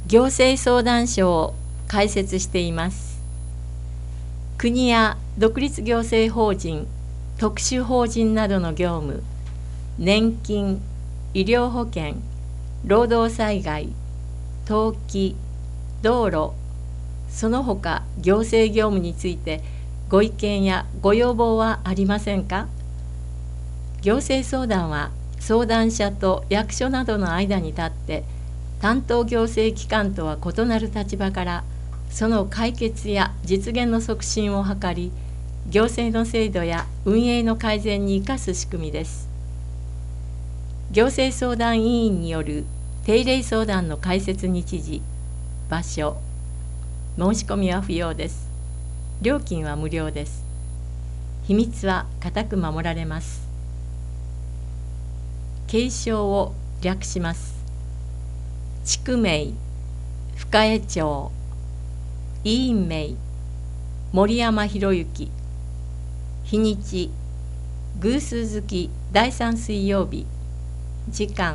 行政相談所を開設しています。国や独立行政法人、特殊法人などの業務、年金、医療保険、労働災害、登記、道路、その他行政業務についてご意見やご要望はありませんか？行政相談は相談者と役所などの間に立って担当行政機関とは異なる立場からその解決や実現の促進を図り、行政の制度や運営の改善に生かす仕組みです。行政相談委員による定例相談の開設日時、場所、申し込みは不要です。料金は無料です。秘密は固く守られます。継承を略します。地区名、深江町、委員名、森山博之、日にち、偶数月第3水曜日、時間、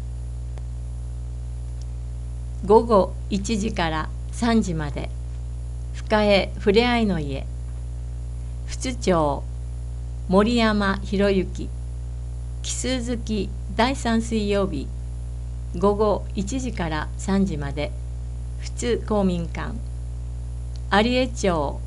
午後1時から3時まで、深江ふれあいの家、府津町、森山博之、奇数月第3水曜日、午後1時から3時まで、府津公民館、有江町、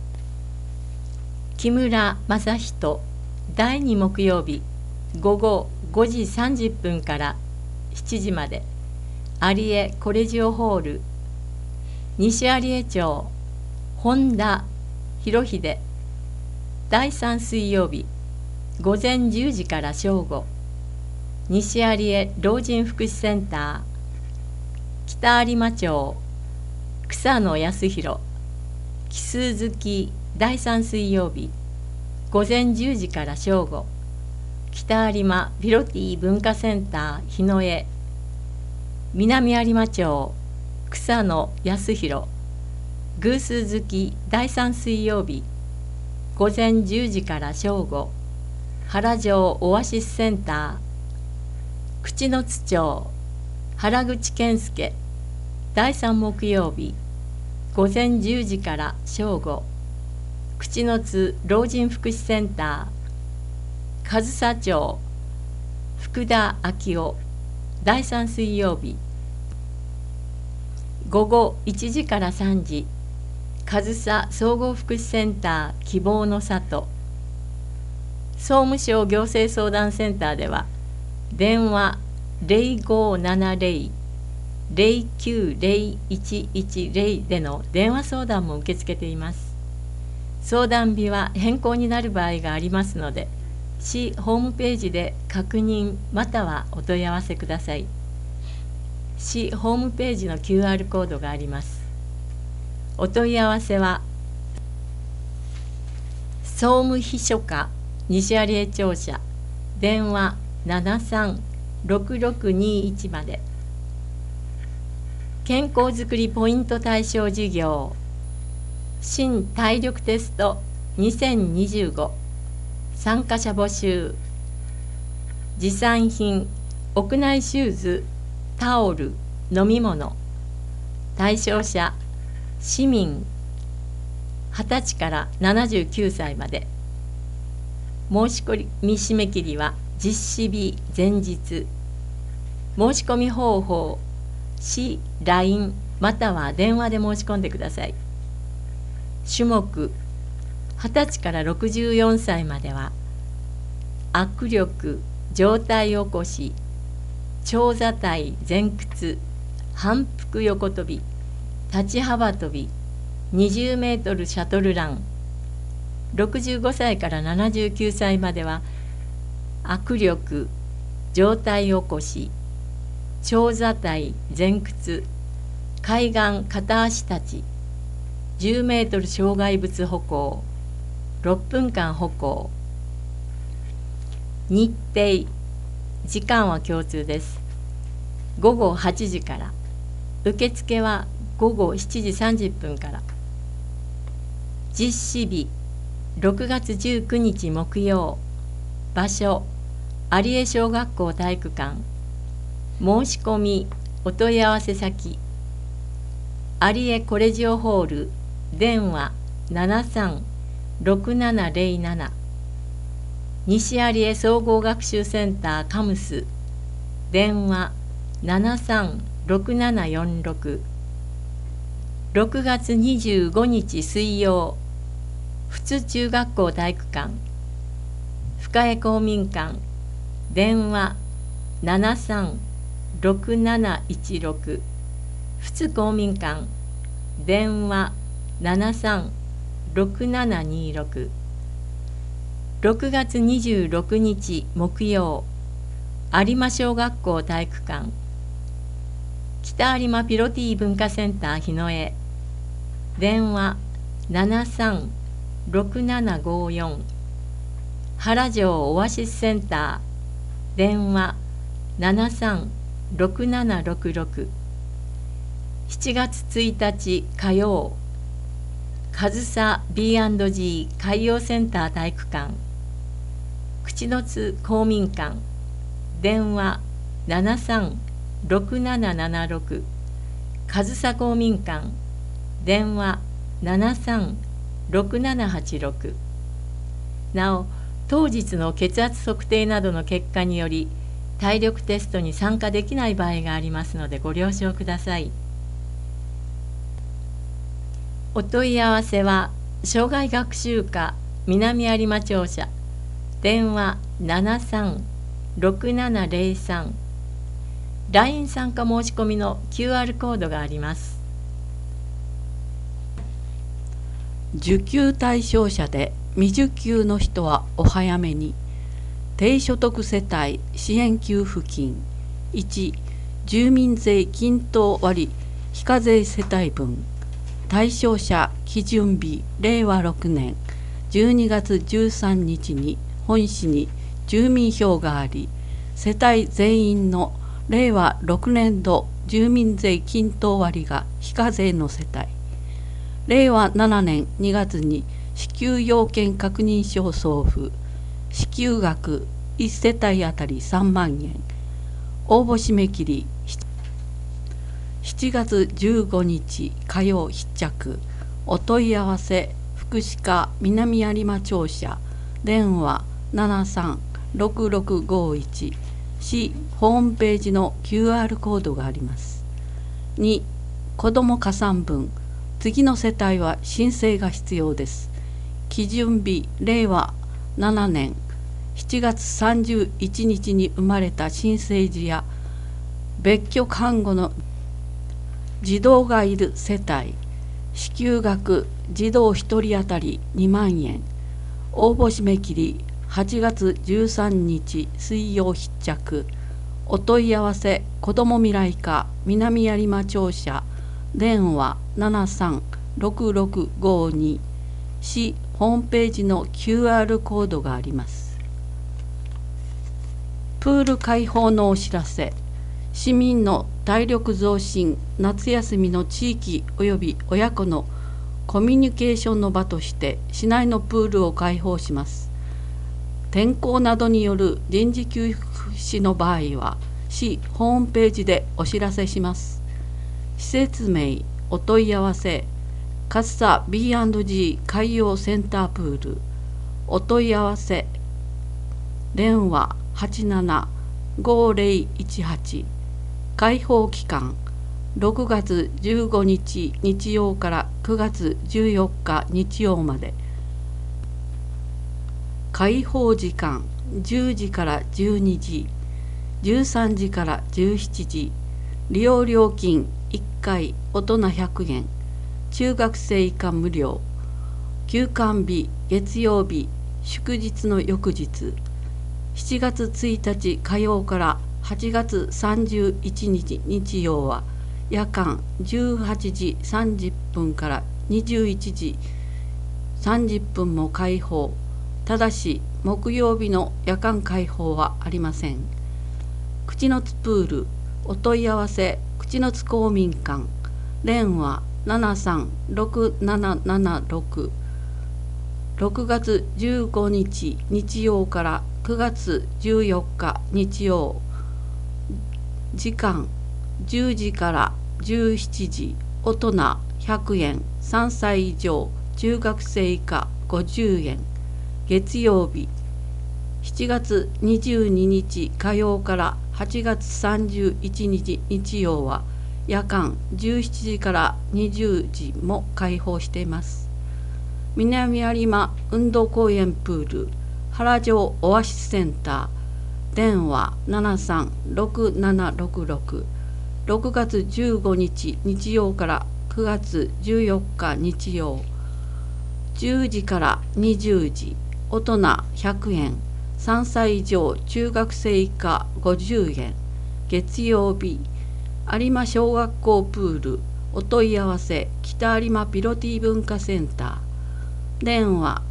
木村正人、第2木曜日、午後5時30分から7時まで、有江コレジオホール、西有江町、本田博秀、第3水曜日、午前10時から正午、西有江老人福祉センター、北有馬町、草野康弘、奇数月第3水曜日、午前10時から正午、北有馬ピロティ文化センター日野江、南有馬町、草野康弘、偶数月第3水曜日、午前10時から正午、原城オアシスセンター、口之津町、原口健介、第3木曜日、午前10時から正午、口之津老人福祉センター、上総町、福田昭夫、第3水曜日、午後1時から3時、上総総合福祉センター希望の里、総務省行政相談センターでは電話0570-090110での電話相談も受け付けています。相談日は変更になる場合がありますので、市ホームページで確認またはお問い合わせください。市ホームページの QR コードがあります。お問い合わせは総務秘書課西有江庁舎電話736621まで。健康づくりポイント対象事業新体力テスト2025参加者募集。持参品屋内シューズ、タオル、飲み物。対象者市民20歳から79歳まで。申し込み締め切りは実施日前日。申し込み方法、市 LINE または電話で申し込んでください。種目、20歳から64歳までは握力、上体起こし、長座体前屈、反復横跳び、立ち幅跳び、20メートルシャトルラン。65歳から79歳までは握力、上体起こし、長座体前屈、海岸片足立ち、10メートル障害物歩行、6分間歩行。日程、時間は共通です。午後8時から。受付は午後7時30分から。実施日、6月19日木曜。場所、有江小学校体育館。申し込み、お問い合わせ先、 有江コレジオホール電話736707、西有江総合学習センターカムス電話736746、6月25日水曜、普通中学校体育館深江公民館電話736716、普通公民館電話736726、6月26日木曜、有馬小学校体育館北有馬ピロティ文化センター日野江電話736754、原城オアシスセンター電話736766、7月1日火曜、上総 B&G 海洋センター体育館口の津公民館電話736776、上総公民館電話736786。なお、当日の血圧測定などの結果により体力テストに参加できない場合がありますのでご了承ください。お問い合わせは障害学習課南有馬庁舎電話736703、 LINE 参加申し込みの QR コードがあります。 受給対象者で未受給の人はお早めに。低所得世帯支援給付金1、住民税均等割非課税世帯分、対象者基準日令和6年12月13日に本市に住民票があり、世帯全員の令和6年度住民税均等割が非課税の世帯、令和7年2月に支給要件確認書送付、支給額1世帯あたり3万円、応募締め切り7月15日火曜必着。お問い合わせ福祉課南有馬庁舎電話736651、市ホームページの QR コードがあります。2、子ども加算分、次の世帯は申請が必要です。基準日令和7年7月31日に生まれた新生児や別居看護の児童がいる世帯、支給額児童1人当たり2万円、応募締め切り8月13日水曜必着。お問い合わせ子ども未来課南有馬庁舎電話736652、市ホームページの QR コードがあります。プール開放のお知らせ。市民の体力増進、夏休みの地域及び親子のコミュニケーションの場として市内のプールを開放します。天候などによる臨時休止の場合は市ホームページでお知らせします。施設名、お問い合わせ上総 B&G 海洋センタープール、お問い合わせ電話875018、開放期間6月15日日曜から9月14日日曜まで。開放時間10時から12時、13時から17時。利用料金1回大人100円、中学生以下無料。休館日月曜日、祝日の翌日。7月1日火曜から8月31日日曜は夜間18時30分から21時30分も開放。ただし木曜日の夜間開放はありません。口の津プール、お問い合わせ口の津公民館電話736776、6月15日日曜から9月14日日曜、時間10時から17時、 大人100円、3歳以上中学生以下50円。月曜日7月22日火曜から8月31日日曜は夜間17時から20時も開放しています。南有馬運動公園プール原城オアシスセンター、電話736766。6月15日日曜から9月14日日曜、10時から20時、大人100円、3歳以上中学生以下50円。月曜日有馬小学校プールお問い合わせ北有馬ピロティ文化センター、電話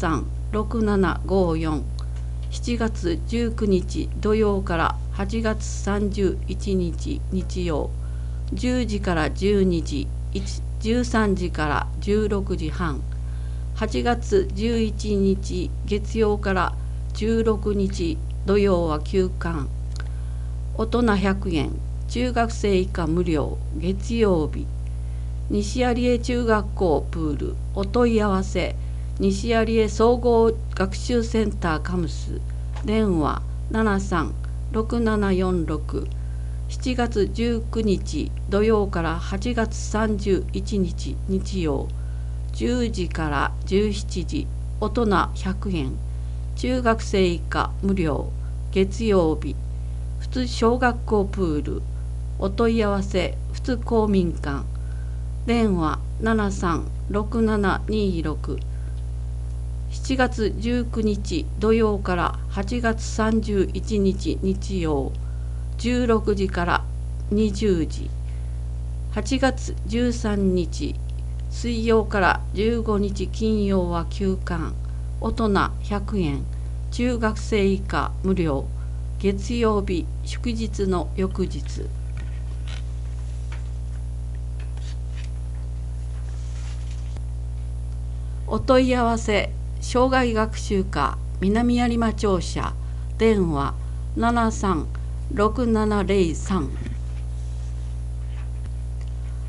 736754。7月19日土曜から8月31日日曜、10時から12時、13時から16時半。8月11日月曜から16日土曜は休館。大人100円、中学生以下無料。月曜日西有江中学校プールお問い合わせ西有江総合学習センターカムス、電話736746。7月19日土曜から8月31日日曜、10時から17時、大人100円、中学生以下無料。月曜日普通小学校プールお問い合わせ普通公民館、電話736726。7月19日土曜から8月31日日曜、16時から20時。8月13日水曜から15日金曜は休館。大人100円、中学生以下無料。月曜日祝日の翌日。お問い合わせ障害学習課南有馬庁舎、電話736703